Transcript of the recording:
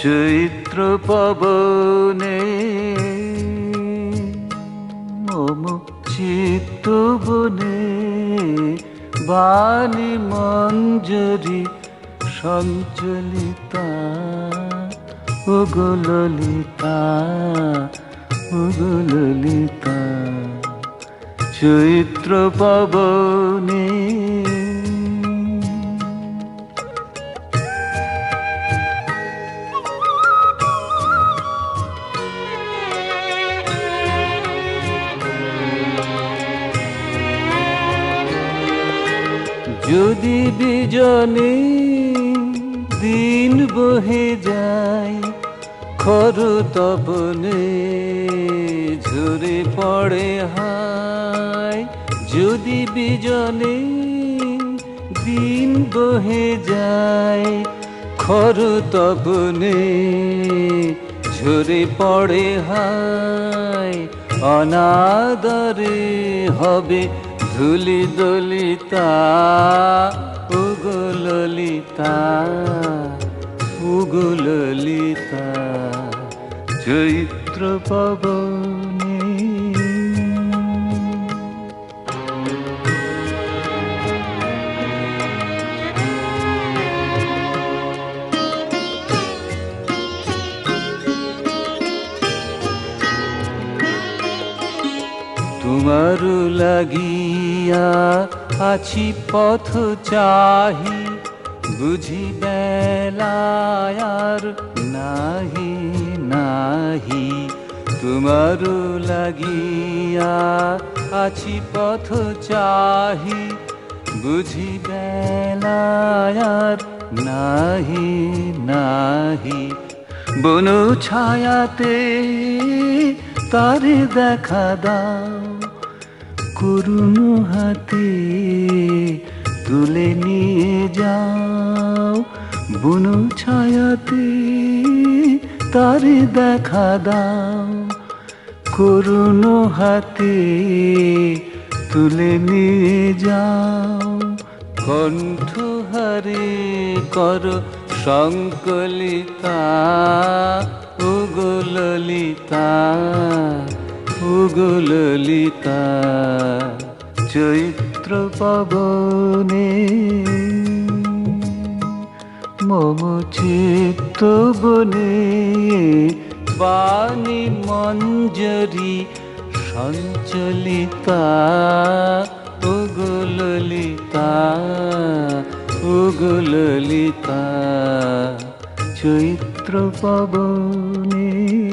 চৈত্র পবনে মম চিত্ত বনে বাণী মঞ্জরি সঞ্চলিতা ওগো ললিতা ওগো ললিতা চৈত্র পবনে যদি বিজনে দিন বহে যায় খর তপনে ঝরে পড়ে হায় যদি বিজনে দিন বহে যায় খর তপনে ঝরে পড়ে হায় অনাদরে হবে ধুলি দলিতা ওগো ললিতা ওগো ললিতা চৈত্র পবনে তোমার লাগিয়া আছি পথ চাহি বুঝি বেলায়ার নাহি নাহি তোমার লাগিয়া আছি পথ চাহি বুঝি বেলায়ার নাহি নাহি বন ছায়াতে তারে দেখা দাও করুণ হাতে তুলে নিয়ে যাও বন ছায়াতে তারে দেখা দাও করুণ হাতে তুলে নিয়ে যাও কণ্ঠহারে কর সংকলিতা ওগো ললিতা ওগো ললিতা চৈত্র পবনে মম চিত্ত বনে বাণী মঞ্জরি সঞ্চলিতা ওগো ললিতা ওগো ললিতা চৈত্র পবনে